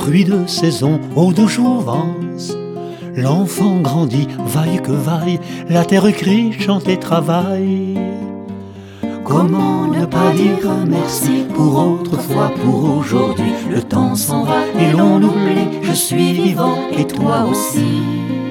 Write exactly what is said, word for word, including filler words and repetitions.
fruits de saison, eau de jouvence. L'enfant grandit, vaille que vaille, la terre crie, chante et travaille. Comment ne pas dire merci pour autrefois, pour aujourd'hui? Le temps s'en va et l'on oublie, je suis vivant et toi aussi.